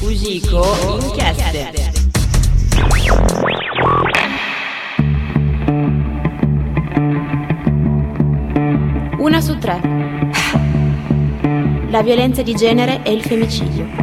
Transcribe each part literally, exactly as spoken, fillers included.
Fugico Inchieste. Una su tre. La violenza di genere e il femminicidio.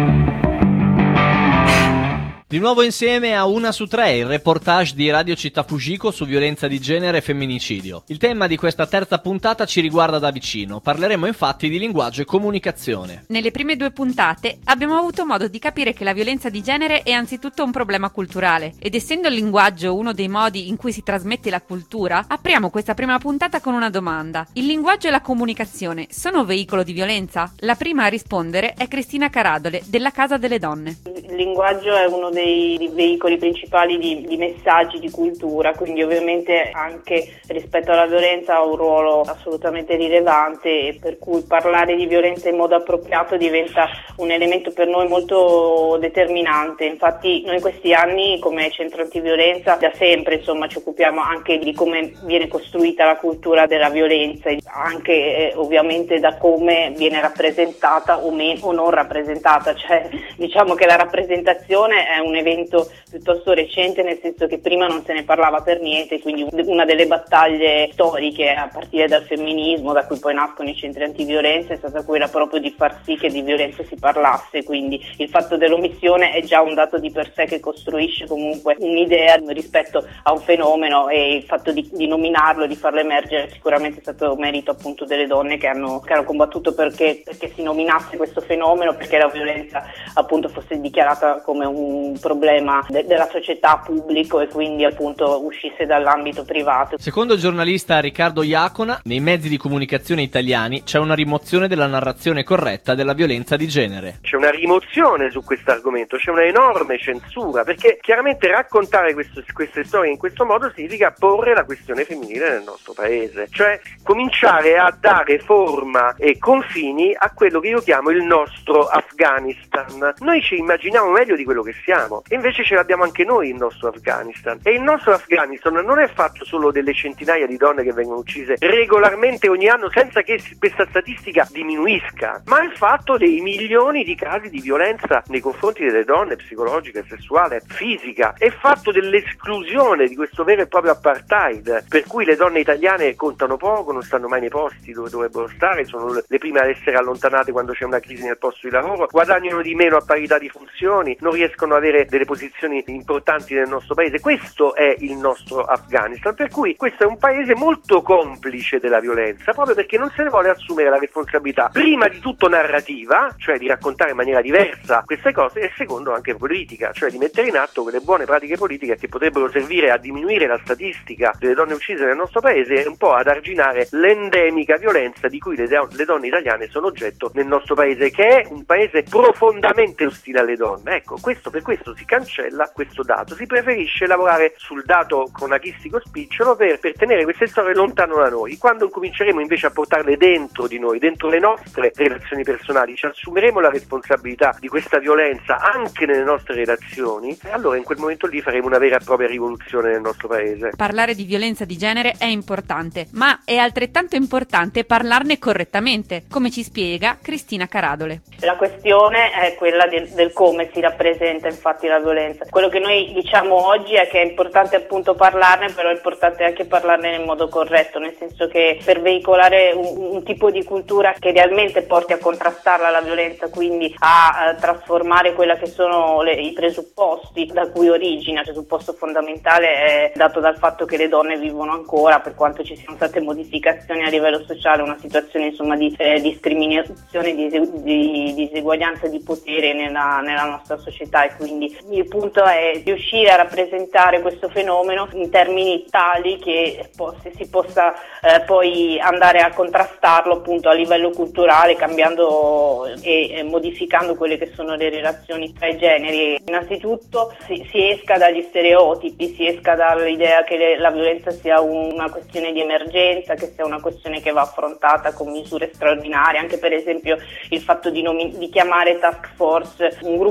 Di nuovo insieme a Una su tre, il reportage di Radio Città Fugico su violenza di genere e femminicidio. Il tema di questa terza puntata ci riguarda da vicino. Parleremo infatti di linguaggio e comunicazione. Nelle prime due puntate abbiamo avuto modo di capire che la violenza di genere è anzitutto un problema culturale ed essendo il linguaggio uno dei modi in cui si trasmette la cultura, apriamo questa prima puntata con una domanda. Il linguaggio e la comunicazione sono veicolo di violenza? La prima a rispondere è Cristina Caradole della Casa delle Donne. Il linguaggio è uno dei dei veicoli principali di, di messaggi di cultura, quindi ovviamente anche rispetto alla violenza ha un ruolo assolutamente rilevante e per cui parlare di violenza in modo appropriato diventa un elemento per noi molto determinante. Infatti noi in questi anni come centro antiviolenza da sempre insomma ci occupiamo anche di come viene costruita la cultura della violenza, anche eh, ovviamente da come viene rappresentata o meno o non rappresentata, cioè diciamo che la rappresentazione è un evento piuttosto recente, nel senso che prima non se ne parlava per niente, quindi una delle battaglie storiche a partire dal femminismo, da cui poi nascono i centri antiviolenza, è stata quella proprio di far sì che di violenza si parlasse, quindi il fatto dell'omissione è già un dato di per sé che costruisce comunque un'idea rispetto a un fenomeno e il fatto di, di nominarlo, di farlo emergere sicuramente è stato merito appunto delle donne che hanno, che hanno combattuto perché, perché si nominasse questo fenomeno, perché la violenza appunto fosse dichiarata come un problema de- della società pubblico e quindi appunto uscisse dall'ambito privato. Secondo il giornalista Riccardo Iacona, nei mezzi di comunicazione italiani c'è una rimozione della narrazione corretta della violenza di genere. C'è una rimozione su questo argomento, c'è una enorme censura, perché chiaramente raccontare questo, queste storie in questo modo significa porre la questione femminile nel nostro paese, cioè cominciare a dare forma e confini a quello che io chiamo il nostro Afghanistan. Noi ci immaginiamo meglio di quello che siamo e invece ce l'abbiamo anche noi il nostro Afghanistan, e il nostro Afghanistan non è fatto solo delle centinaia di donne che vengono uccise regolarmente ogni anno senza che questa statistica diminuisca, ma è fatto dei milioni di casi di violenza nei confronti delle donne, psicologica, sessuale, fisica, è fatto dell'esclusione di questo vero e proprio apartheid, per cui le donne italiane contano poco, non stanno mai nei posti dove dovrebbero stare, sono le prime ad essere allontanate quando c'è una crisi nel posto di lavoro, guadagnano di meno a parità di funzioni, non riescono ad avere delle posizioni importanti nel nostro paese. Questo è il nostro Afghanistan, per cui questo è un paese molto complice della violenza, proprio perché non se ne vuole assumere la responsabilità, prima di tutto narrativa, cioè di raccontare in maniera diversa queste cose, e secondo anche politica, cioè di mettere in atto quelle buone pratiche politiche che potrebbero servire a diminuire la statistica delle donne uccise nel nostro paese e un po' ad arginare l'endemica violenza di cui le, le donne italiane sono oggetto nel nostro paese, che è un paese profondamente ostile alle donne. Ecco, questo per questo si cancella questo dato, si preferisce lavorare sul dato cronachistico spicciolo per, per tenere queste storie lontano da noi. Quando cominceremo invece a portarle dentro di noi, dentro le nostre relazioni personali, ci assumeremo la responsabilità di questa violenza anche nelle nostre relazioni, e allora in quel momento lì faremo una vera e propria rivoluzione nel nostro paese. Parlare di violenza di genere è importante, ma è altrettanto importante parlarne correttamente, come ci spiega Cristina Caradole. La questione è quella del, del come si rappresenta infatti la violenza. Quello che noi diciamo oggi è che è importante appunto parlarne, però è importante anche parlarne nel modo corretto, nel senso che per veicolare un, un tipo di cultura che realmente porti a contrastarla la violenza, quindi a, a trasformare quella che sono le, i presupposti da cui origina. Il presupposto fondamentale è dato dal fatto che le donne vivono ancora, per quanto ci siano state modificazioni a livello sociale, una situazione insomma di eh, discriminazione, di, di diseguaglianza di potere nella, nella nostra società, e quindi il punto è riuscire a rappresentare questo fenomeno in termini tali che po- si possa eh, poi andare a contrastarlo appunto a livello culturale, cambiando e, e modificando quelle che sono le relazioni tra i generi. Innanzitutto si, si esca dagli stereotipi, si esca dall'idea che le, la violenza sia una questione di emergenza, che sia una questione che va affrontata con misure straordinarie, anche per esempio il fatto di, nomi- di chiamare task force un gruppo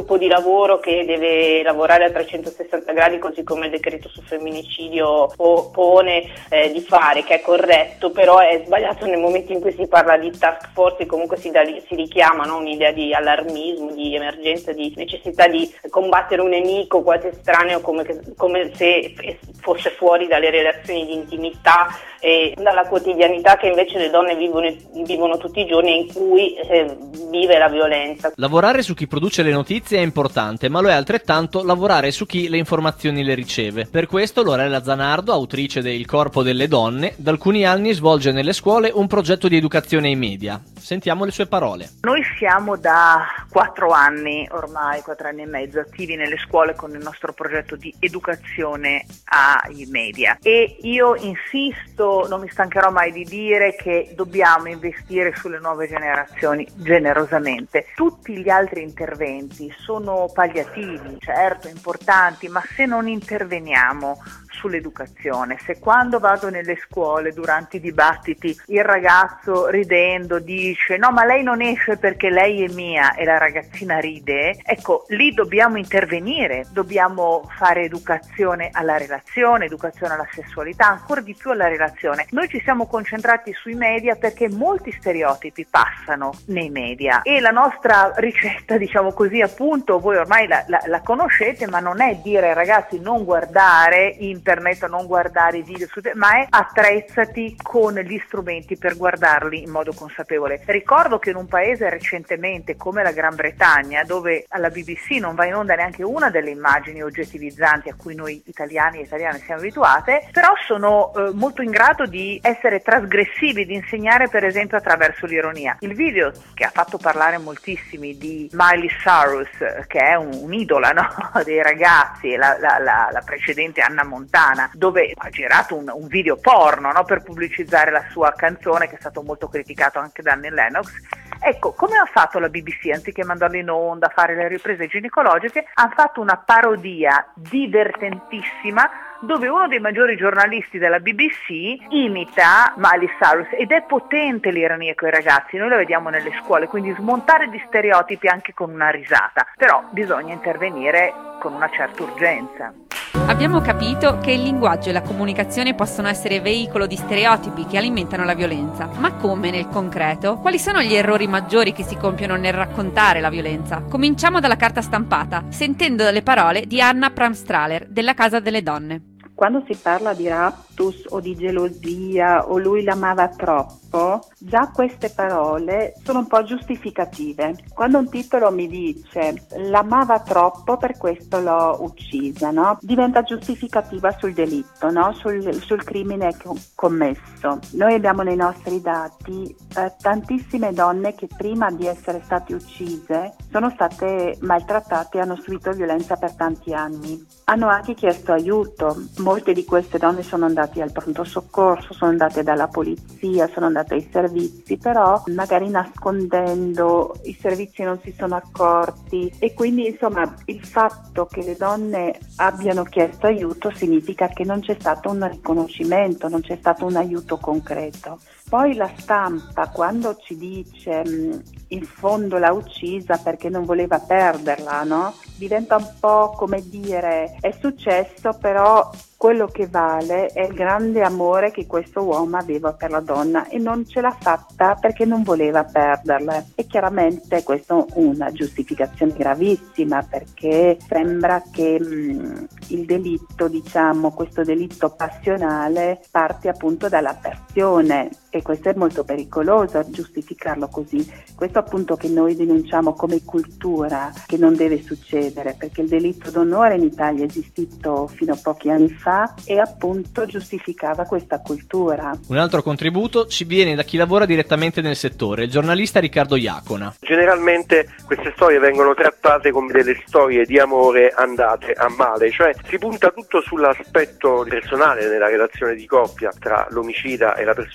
gruppo di lavoro che deve lavorare a trecentosessanta gradi, così come il decreto sul femminicidio po- pone eh, di fare, che è corretto, però è sbagliato nel momento in cui si parla di task force e comunque si, da, si richiama, no, un'idea di allarmismo, di emergenza, di necessità di combattere un nemico quasi estraneo, come, che, come se fosse fuori dalle relazioni di intimità e dalla quotidianità che invece le donne vivono, vivono tutti i giorni, in cui eh, vive la violenza. Lavorare su chi produce le notizie è importante, ma lo è altrettanto lavorare su chi le informazioni le riceve. Per questo Lorella Zanardo, autrice de Il corpo delle donne, da alcuni anni svolge nelle scuole un progetto di educazione ai media. Sentiamo le sue parole. Noi siamo da quattro anni, ormai quattro anni e mezzo, attivi nelle scuole con il nostro progetto di educazione ai media, e io insisto, non mi stancherò mai di dire che dobbiamo investire sulle nuove generazioni generosamente. Tutti gli altri interventi sono palliativi, certo importanti, ma se non interveniamo sull'educazione, se quando vado nelle scuole durante i dibattiti il ragazzo ridendo dice no ma lei non esce perché lei è mia e la ragazzina ride, ecco lì dobbiamo intervenire, dobbiamo fare educazione alla relazione, educazione alla sessualità, ancora di più alla relazione. Noi ci siamo concentrati sui media perché molti stereotipi passano nei media e la nostra ricetta, diciamo così, appunto, voi ormai la, la, la conoscete, ma non è dire ai ragazzi non guardare internet, non guardare i video, ma è attrezzati con gli strumenti per guardarli in modo consapevole. Ricordo che in un paese recentemente come la Gran Bretagna, dove alla B B C non va in onda neanche una delle immagini oggettivizzanti a cui noi italiani e italiane siamo abituate, però sono eh, molto in grado di essere trasgressivi, di insegnare per esempio attraverso l'ironia. Il video che ha fatto parlare moltissimi di Miley Cyrus, che è un, un'idola, no? dei ragazzi, e la, la, la, la precedente Anna Montana, dove ha girato un, un video porno, no? per pubblicizzare la sua canzone, che è stato molto criticato anche da Annie Lennox. Ecco, come ha fatto la B B C, anziché mandarlo in onda a fare le riprese ginecologiche, ha fatto una parodia divertentissima dove uno dei maggiori giornalisti della B B C imita Miley Cyrus, ed è potente l'ironia con i ragazzi, noi la vediamo nelle scuole, quindi smontare gli stereotipi anche con una risata, però bisogna intervenire con una certa urgenza. Abbiamo capito che il linguaggio e la comunicazione possono essere veicolo di stereotipi che alimentano la violenza, ma come nel concreto? Quali sono gli errori maggiori che si compiono nel raccontare la violenza? Cominciamo dalla carta stampata, sentendo le parole di Anna Pramstraler della Casa delle Donne. Quando si parla di raptus o di gelosia o lui l'amava troppo, già queste parole sono un po' giustificative. Quando un titolo mi dice l'amava troppo, per questo l'ho uccisa, no? Diventa giustificativa sul delitto, no? sul, sul crimine commesso. Noi abbiamo nei nostri dati eh, tantissime donne che prima di essere state uccise sono state maltrattate e hanno subito violenza per tanti anni. Hanno anche chiesto aiuto. Molte di queste donne sono andate al pronto soccorso, sono andate dalla polizia, sono andate ai servizi, però magari nascondendo, i servizi non si sono accorti, e quindi insomma il fatto che le donne abbiano chiesto aiuto significa che non c'è stato un riconoscimento, non c'è stato un aiuto concreto. Poi la stampa, quando ci dice mh, in fondo l'ha uccisa perché non voleva perderla, no? Diventa un po' come dire è successo, però quello che vale è il grande amore che questo uomo aveva per la donna e non ce l'ha fatta perché non voleva perderla. E chiaramente questa è una giustificazione gravissima, perché sembra che mh, il delitto, diciamo, questo delitto passionale parte appunto dalla passione, e questo è molto pericoloso giustificarlo così. Questo appunto che noi denunciamo come cultura, che non deve succedere, perché il delitto d'onore in Italia è esistito fino a pochi anni fa e appunto giustificava questa cultura. Un altro contributo ci viene da chi lavora direttamente nel settore, il giornalista Riccardo Iacona. Generalmente queste storie vengono trattate come delle storie di amore andate a male, cioè si punta tutto sull'aspetto personale nella relazione di coppia tra l'omicida e la persona uccisa,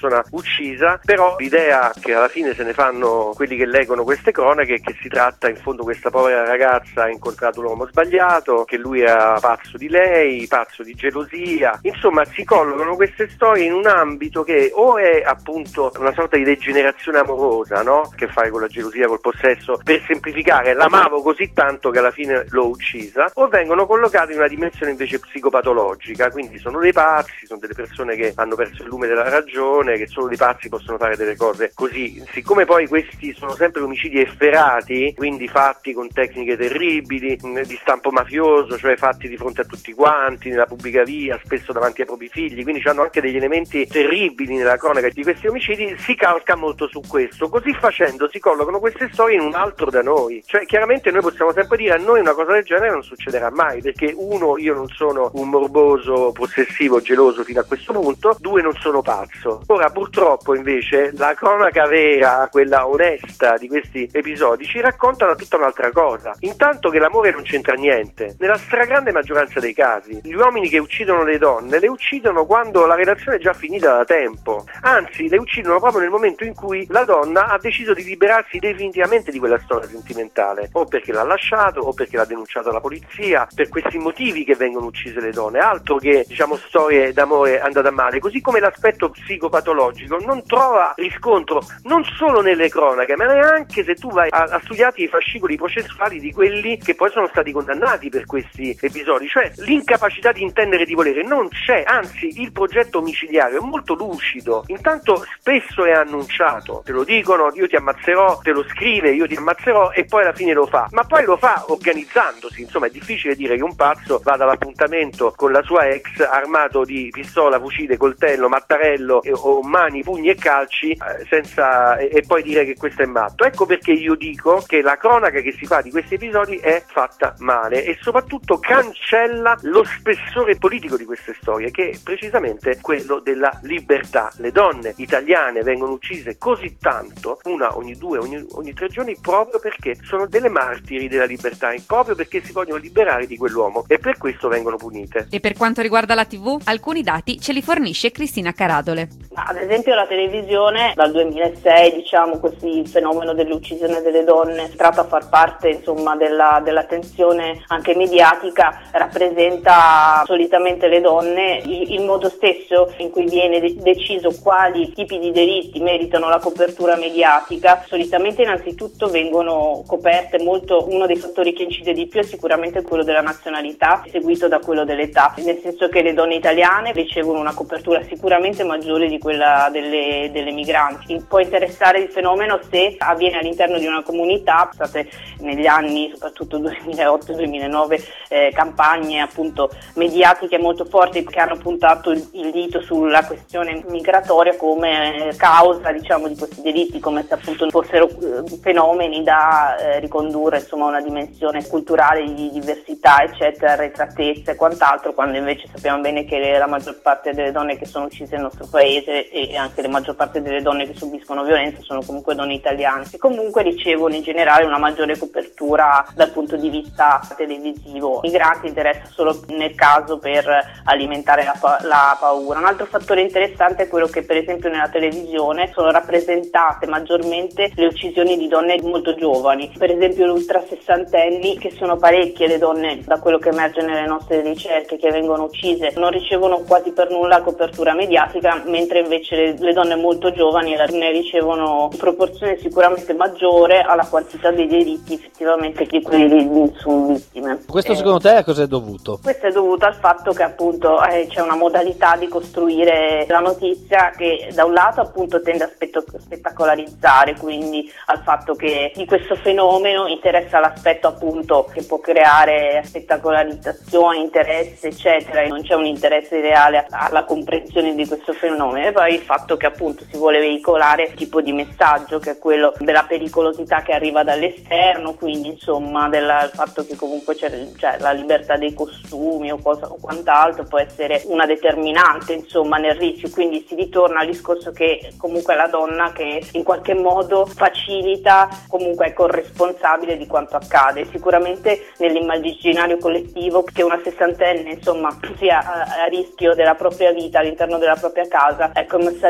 uccisa, però l'idea che alla fine se ne fanno quelli che leggono queste cronache è che si tratta in fondo questa povera ragazza ha incontrato l'uomo sbagliato, che lui era pazzo di lei, pazzo di gelosia, insomma si collocano queste storie in un ambito che o è appunto una sorta di degenerazione amorosa, no? Che fare con la gelosia, col possesso, per semplificare, l'amavo così tanto che alla fine l'ho uccisa, o vengono collocati in una dimensione invece psicopatologica, quindi sono dei pazzi, sono delle persone che hanno perso il lume della ragione, che solo dei pazzi possono fare delle cose così. Siccome poi questi sono sempre omicidi efferati, quindi fatti con tecniche terribili, di stampo mafioso, cioè fatti di fronte a tutti quanti, nella pubblica via, spesso davanti ai propri figli, quindi hanno anche degli elementi terribili nella cronaca di questi omicidi, si calca molto su questo. Così facendo si collocano queste storie in un altro da noi, cioè chiaramente noi possiamo sempre dire a noi una cosa del genere non succederà mai, perché uno, io non sono un morboso, possessivo, geloso fino a questo punto, due, non sono pazzo. Ora purtroppo invece la cronaca vera, quella onesta di questi episodi, ci racconta tutta un'altra cosa. Intanto che l'amore non c'entra niente, nella stragrande maggioranza dei casi gli uomini che uccidono le donne le uccidono quando la relazione è già finita da tempo, anzi le uccidono proprio nel momento in cui la donna ha deciso di liberarsi definitivamente di quella storia sentimentale, o perché l'ha lasciato o perché l'ha denunciato alla polizia. Per questi motivi che vengono uccise le donne, altro che diciamo storie d'amore andate a male. Così come l'aspetto psicopatologico non trova riscontro non solo nelle cronache, ma neanche se tu vai a, a studiare i fascicoli processuali di quelli che poi sono stati condannati per questi episodi, cioè l'incapacità di intendere e di volere non c'è, anzi il progetto omicidiario è molto lucido. Intanto spesso è annunciato, te lo dicono, io ti ammazzerò, te lo scrive, io ti ammazzerò, e poi alla fine lo fa, ma poi lo fa organizzandosi. Insomma è difficile dire che un pazzo vada all'appuntamento con la sua ex armato di pistola, fucile, coltello, mattarello e, o mani, pugni e calci eh, senza e, e poi dire che questo è matto. Ecco perché io dico che la cronaca che si fa di questi episodi è fatta male e soprattutto cancella lo spessore politico di queste storie, che è precisamente quello della libertà. Le donne italiane vengono uccise così tanto, una ogni due, ogni, ogni tre giorni, proprio perché sono delle martiri della libertà, proprio perché si vogliono liberare di quell'uomo, e per questo vengono punite. E per quanto riguarda la tivù, alcuni dati ce li fornisce Cristina Caradole. Ad esempio la televisione dal duemilasei, diciamo così, il fenomeno dell'uccisione delle donne è entrato a far parte insomma della, dell'attenzione anche mediatica, rappresenta solitamente le donne, il, il modo stesso in cui viene de- deciso quali tipi di delitti meritano la copertura mediatica. Solitamente innanzitutto vengono coperte molto, uno dei fattori che incide di più è sicuramente quello della nazionalità, seguito da quello dell'età, nel senso che le donne italiane ricevono una copertura sicuramente maggiore di quella delle, delle migranti. Può interessare il fenomeno se avviene all'interno di una comunità, state negli anni soprattutto duemilaotto duemilanove eh, campagne appunto mediatiche molto forti che hanno puntato il, il dito sulla questione migratoria come eh, causa diciamo di questi delitti, come se appunto fossero eh, fenomeni da eh, ricondurre insomma a una dimensione culturale di diversità eccetera, arretratezza e quant'altro, quando invece sappiamo bene che le, la maggior parte delle donne che sono uccise nel nostro paese e anche la maggior parte delle donne che subiscono violenza sono comunque donne italiane, che comunque ricevono in generale una maggiore copertura dal punto di vista televisivo. I migranti interessa solo nel caso per alimentare la, pa- la paura. Un altro fattore interessante è quello che per esempio nella televisione sono rappresentate maggiormente le uccisioni di donne molto giovani, per esempio gli ultra sessantenni, che sono parecchie le donne, da quello che emerge nelle nostre ricerche, che vengono uccise, non ricevono quasi per nulla copertura mediatica, mentre invece le, le donne molto giovani ne ricevono in proporzione sicuramente maggiore alla quantità dei delitti effettivamente di quelli sono vittime. Questo eh, secondo te a cosa è dovuto? Questo è dovuto al fatto che appunto eh, c'è una modalità di costruire la notizia che da un lato appunto tende a spetto- spettacolarizzare, quindi al fatto che di questo fenomeno interessa l'aspetto appunto che può creare spettacolarizzazione, interesse eccetera, e non c'è un interesse reale alla comprensione di questo fenomeno, e poi il fatto che appunto si vuole veicolare un tipo di messaggio che è quello della pericolosità che arriva dall'esterno, quindi insomma del fatto che comunque c'è, c'è la libertà dei costumi o, cosa, o quant'altro può essere una determinante insomma nel rischio, quindi si ritorna al discorso che comunque è la donna che in qualche modo facilita, comunque è corresponsabile di quanto accade. Sicuramente nell'immaginario collettivo che una sessantenne insomma sia a, a rischio della propria vita all'interno della propria casa, ecco, il messaggio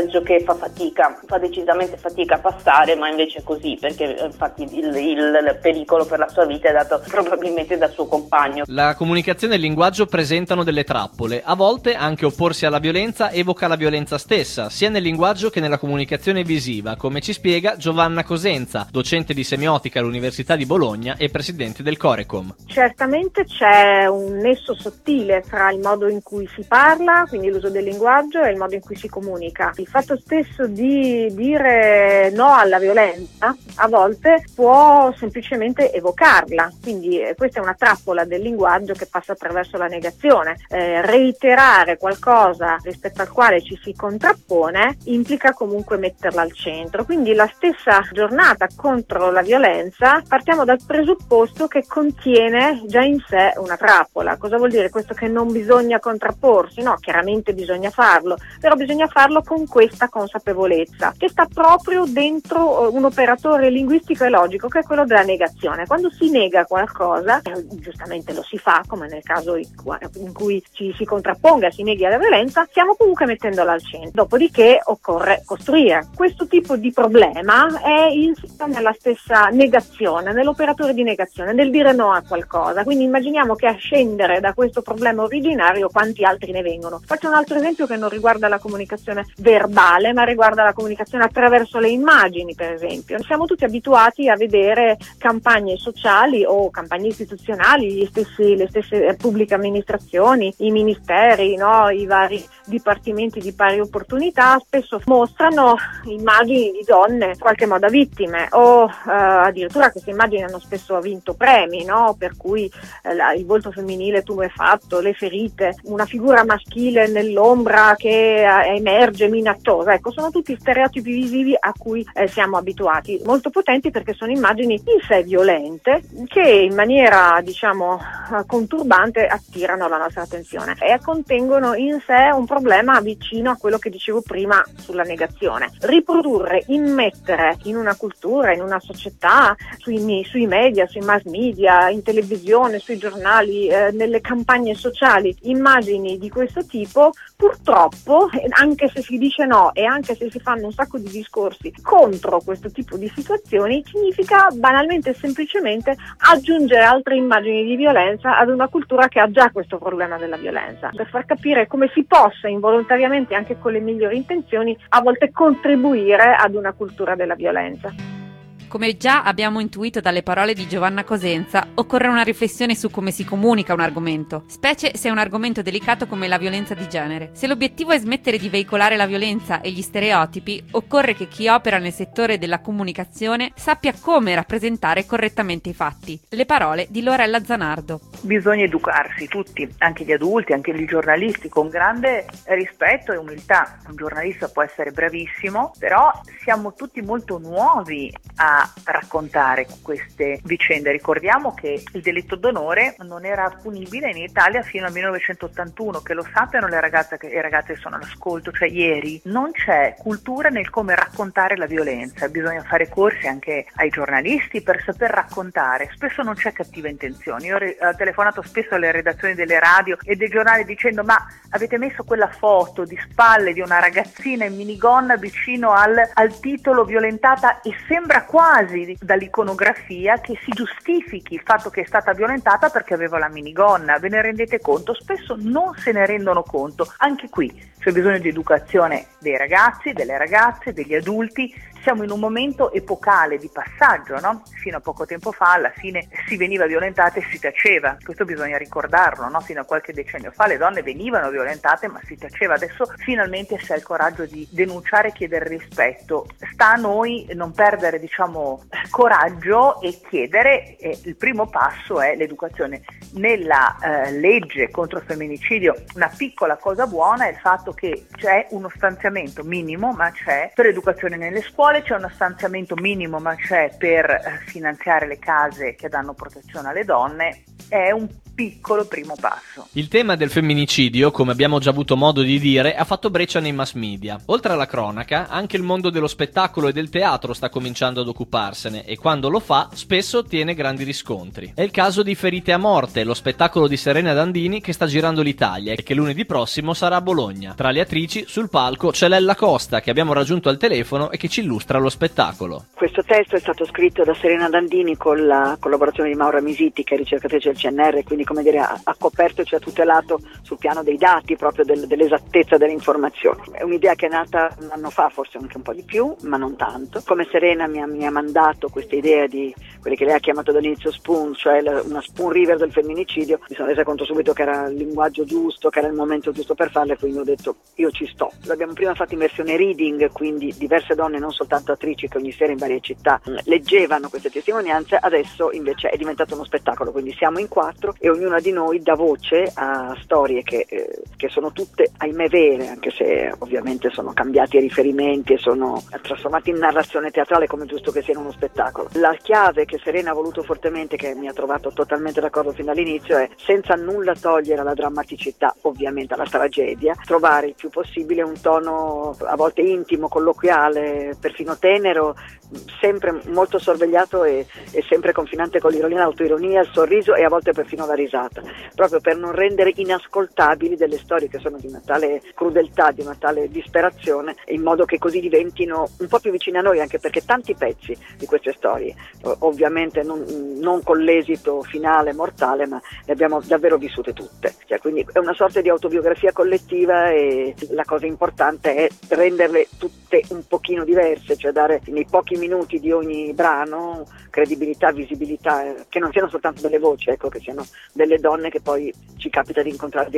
messaggio che fa fatica, fa decisamente fatica a passare, ma invece è così, perché infatti il, il, il pericolo per la sua vita è dato probabilmente dal suo compagno. La comunicazione e il linguaggio presentano delle trappole. A volte anche opporsi alla violenza evoca la violenza stessa, sia nel linguaggio che nella comunicazione visiva, come ci spiega Giovanna Cosenza, docente di semiotica all'Università di Bologna e presidente del Corecom. Certamente c'è un nesso sottile tra il modo in cui si parla, quindi l'uso del linguaggio, e il modo in cui si comunica. Il fatto stesso di dire no alla violenza a volte può semplicemente evocarla, quindi eh, questa è una trappola del linguaggio che passa attraverso la negazione. Eh, reiterare qualcosa rispetto al quale ci si contrappone implica comunque metterla al centro, quindi la stessa giornata contro la violenza partiamo dal presupposto che contiene già in sé una trappola. Cosa vuol dire questo? Che non bisogna contrapporsi? No, chiaramente bisogna farlo, però bisogna farlo con questa consapevolezza che sta proprio dentro un operatore linguistico e logico, che è quello della negazione. Quando si nega qualcosa, eh, giustamente lo si fa, come nel caso in cui ci si contrapponga, si neghi alla violenza, stiamo comunque mettendola al centro. Dopodiché occorre costruire. Questo tipo di problema è insito nella stessa negazione, nell'operatore di negazione, nel dire no a qualcosa. Quindi immaginiamo che a scendere da questo problema originario quanti altri ne vengono. Faccio un altro esempio che non riguarda la comunicazione verbale, ma riguarda la comunicazione attraverso le immagini, per esempio. Siamo tutti abituati a vedere campagne sociali o campagne istituzionali, gli stessi, le stesse pubbliche amministrazioni, i ministeri, no? I vari dipartimenti di pari opportunità spesso mostrano immagini di donne in qualche modo vittime, o eh, addirittura queste immagini hanno spesso vinto premi, no? Per cui eh, la, il volto femminile tumefatto, le ferite, una figura maschile nell'ombra che eh, emerge minacciosa. Ecco, sono tutti stereotipi visivi a cui eh, siamo abituati, molto potenti perché sono immagini in sé violente che in maniera, diciamo, conturbante attirano la nostra attenzione e contengono in sé un problema vicino a quello che dicevo prima sulla negazione. Riprodurre, immettere in una cultura, in una società, sui, sui media, sui mass media, in televisione, sui giornali, eh, nelle campagne sociali, immagini di questo tipo, purtroppo, anche se si dice no e anche se si fanno un sacco di discorsi contro questo tipo di situazioni, significa banalmente e semplicemente aggiungere altre immagini di violenza ad una cultura che ha già questo problema della violenza, per far capire come si possa involontariamente, anche con le migliori intenzioni, a volte contribuire ad una cultura della violenza. Come già abbiamo intuito dalle parole di Giovanna Cosenza, occorre una riflessione su come si comunica un argomento, specie se è un argomento delicato come la violenza di genere. Se l'obiettivo è smettere di veicolare la violenza e gli stereotipi, occorre che chi opera nel settore della comunicazione sappia come rappresentare correttamente i fatti. Le parole di Lorella Zanardo. Bisogna educarsi tutti, anche gli adulti, anche gli giornalisti, con grande rispetto e umiltà. Un giornalista può essere bravissimo, però siamo tutti molto nuovi a raccontare queste vicende. Ricordiamo che il delitto d'onore non era punibile in Italia fino al millenovecentottantuno, che lo sappiano le ragazze che, le ragazze che sono all'ascolto, cioè ieri non c'è cultura nel come raccontare la violenza. Bisogna fare corsi anche ai giornalisti per saper raccontare. Spesso non c'è cattiva intenzione. Io ho telefonato spesso alle redazioni delle radio e dei giornali dicendo: ma avete messo quella foto di spalle di una ragazzina in minigonna vicino al, al titolo violentata, e sembra quasi dall'iconografia che si giustifichi il fatto che è stata violentata perché aveva la minigonna. Ve ne rendete conto? Spesso non se ne rendono conto. Anche qui c'è bisogno di educazione dei ragazzi, delle ragazze, degli adulti. Siamo in un momento epocale di passaggio, no? Fino a poco tempo fa alla fine si veniva violentate e si taceva, questo bisogna ricordarlo, no? Fino a qualche decennio fa le donne venivano violentate ma si taceva. Adesso finalmente si ha il coraggio di denunciare e chiedere rispetto. Sta a noi non perdere, diciamo, coraggio e chiedere. E il primo passo è l'educazione. Nella eh, legge contro il femminicidio una piccola cosa buona è il fatto che c'è uno stanziamento minimo, ma c'è per l'educazione nelle scuole, c'è uno stanziamento minimo, ma c'è per eh, finanziare le case che danno protezione alle donne. È un piccolo primo passo. Il tema del femminicidio, come abbiamo già avuto modo di dire, ha fatto breccia nei mass media. Oltre alla cronaca, anche il mondo dello spettacolo e del teatro sta cominciando ad occuparsene, e quando lo fa spesso ottiene grandi riscontri. È il caso di Ferite a morte, Inchieste, lo spettacolo di Serena Dandini che sta girando l'Italia e che lunedì prossimo sarà a Bologna. Tra le attrici, sul palco, c'è Lella Costa, che abbiamo raggiunto al telefono e che ci illustra lo spettacolo. Questo testo è stato scritto da Serena Dandini con la collaborazione di Maura Misiti, che è ricercatrice del C N R, quindi come dire ha, ha coperto e ci ha tutelato sul piano dei dati, proprio del, dell'esattezza delle informazioni. È un'idea che è nata un anno fa, forse anche un po' di più, ma non tanto. Come Serena mi ha, mi ha mandato questa idea di quelli che lei ha chiamato dall'inizio spoon, cioè la, una spoon river del femminicidio, mi sono resa conto subito che era il linguaggio giusto, che era il momento giusto per farlo, e quindi ho detto io ci sto. L'abbiamo prima fatto in versione reading, quindi diverse donne, non soltanto attrici, che ogni sera in varie città leggevano queste testimonianze. Adesso invece è diventato uno spettacolo, quindi siamo in quattro e ognuna di noi dà voce a storie che, eh, che sono tutte ahimè vere, anche se ovviamente sono cambiati i riferimenti e sono trasformati in narrazione teatrale, come giusto che sia in uno spettacolo. La chiave che Serena ha voluto fortemente, che mi ha trovato totalmente d'accordo fin dall'inizio, è, senza nulla togliere alla drammaticità, ovviamente alla tragedia, trovare il più possibile un tono a volte intimo, colloquiale, perfino tenero, sempre molto sorvegliato e, e sempre confinante con l'ironia, l'autoironia, il sorriso e a volte perfino la risata, proprio per non rendere inascoltabili delle storie che sono di una tale crudeltà, di una tale disperazione, in modo che così diventino un po' più vicine a noi, anche perché tanti pezzi di queste storie, ovviamente non, non con l'esito finale mortale, ma le abbiamo davvero vissute tutte, cioè, quindi è una sorta di autobiografia collettiva, e la cosa importante è renderle tutte un pochino diverse, cioè dare nei pochi minuti di ogni brano credibilità, visibilità, eh, che non siano soltanto delle voci, ecco, che siano delle donne che poi ci capita di incontrare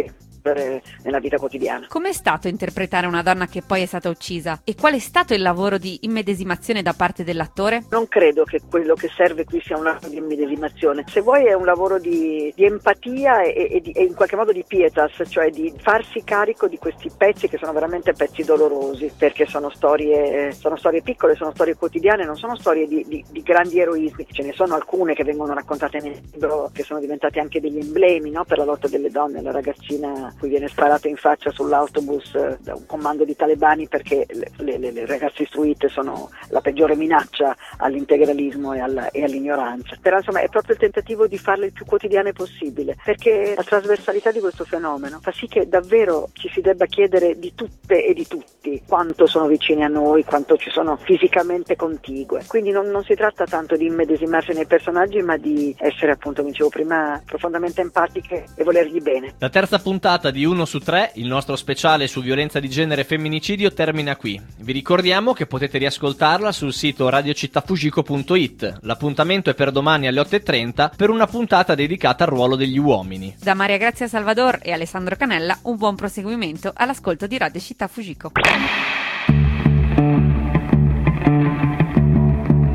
nella vita quotidiana. Com'è stato interpretare una donna che poi è stata uccisa, e qual è stato il lavoro di immedesimazione da parte dell'attore? Non credo che quello che serve qui sia un lavoro di immedesimazione, se vuoi è un lavoro di, di empatia e, e, di, e in qualche modo di pietas, cioè di farsi carico di questi pezzi che sono veramente pezzi dolorosi, perché sono storie, sono storie piccole, sono storie quotidiane, non sono storie di, di, di grandi eroismi. Ce ne sono alcune che vengono raccontate nel libro, che sono diventate anche degli emblemi, no? Per la lotta delle donne, la ragazzina cui viene sparato in faccia sull'autobus eh, da un comando di talebani perché le, le, le ragazze istruite sono la peggiore minaccia all'integralismo e, alla, e all'ignoranza. Però insomma è proprio il tentativo di farle il più quotidiane possibile, perché la trasversalità di questo fenomeno fa sì che davvero ci si debba chiedere di tutte e di tutti quanto sono vicini a noi, quanto ci sono fisicamente contigue. Quindi non, non si tratta tanto di immedesimarsi nei personaggi, ma di essere, appunto, come dicevo prima, profondamente empatiche e volergli bene. La terza puntata di uno su tre, il nostro speciale su violenza di genere e femminicidio, termina qui. Vi ricordiamo che potete riascoltarla sul sito radiocittafugico punto it. L'appuntamento è per domani alle otto e trenta per una puntata dedicata al ruolo degli uomini. Da Maria Grazia Salvador e Alessandro Canella, un buon proseguimento all'ascolto di Radio Città Fugico.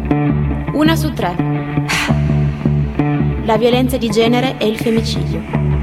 Una su tre. La violenza di genere e il femminicidio.